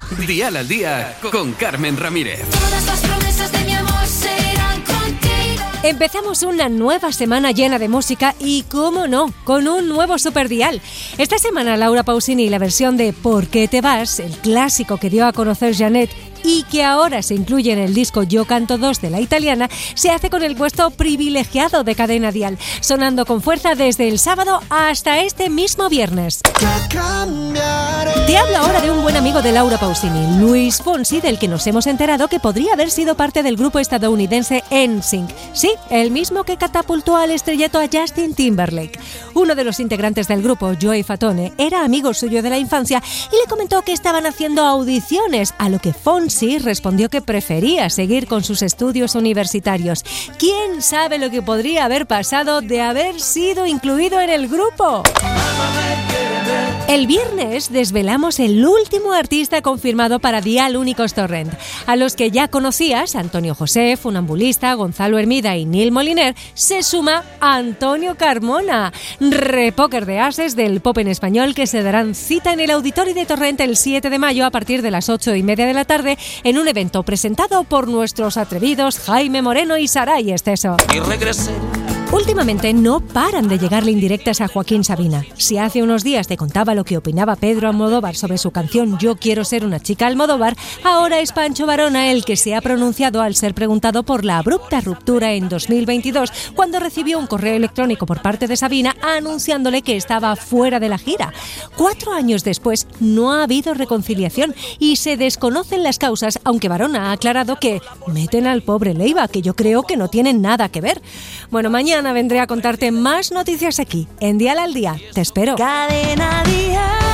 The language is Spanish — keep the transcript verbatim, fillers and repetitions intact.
Dial al Día con Carmen Ramírez. Todas las promesas de mi amor serán contigo. Empezamos una nueva semana llena de música y, cómo no, con un nuevo Superdial. Esta semana Laura Pausini, la versión de ¿Por qué te vas?, el clásico que dio a conocer Janet y que ahora se incluye en el disco Yo canto dos de La Italiana, se hace con el puesto privilegiado de Cadena Dial, sonando con fuerza desde el sábado hasta este mismo viernes. Te hablo ahora de un buen amigo de Laura Pausini, Luis Fonsi, del que nos hemos enterado que podría haber sido parte del grupo estadounidense N Sync. Sí, el mismo que catapultó al estrellato a Justin Timberlake. Uno de los integrantes del grupo, Joey Fatone, era amigo suyo de la infancia y le comentó que estaban haciendo audiciones, a lo que Fonsi respondió que prefería seguir con sus estudios universitarios. ¿Quién sabe lo que podría haber pasado de haber sido incluido en el grupo? El viernes desvelamos el último artista confirmado para Dial Únicos Torrent. A los que ya conocías, Antonio José, Funambulista, Gonzalo Hermida y Neil Moliner, se suma Antonio Carmona, repóker de ases del pop en español, que se darán cita en el Auditorio de Torrent el siete de mayo a partir de las ocho y media de la tarde en un evento presentado por nuestros atrevidos Jaime Moreno y Saray Esteso. Y regresé. Últimamente no paran de llegarle indirectas a Joaquín Sabina. Si hace unos días te contaba lo que opinaba Pedro Almodóvar sobre su canción Yo quiero ser una chica Almodóvar, ahora es Pancho Varona el que se ha pronunciado al ser preguntado por la abrupta ruptura en dos mil veintidós, cuando recibió un correo electrónico por parte de Sabina anunciándole que estaba fuera de la gira. Cuatro años después no ha habido reconciliación y se desconocen las causas, aunque Varona ha aclarado que meten al pobre Leiva, que yo creo que no tienen nada que ver. Bueno, mañana vendré a contarte más noticias aquí, en Dial al Día. Te espero. Cadena Dial.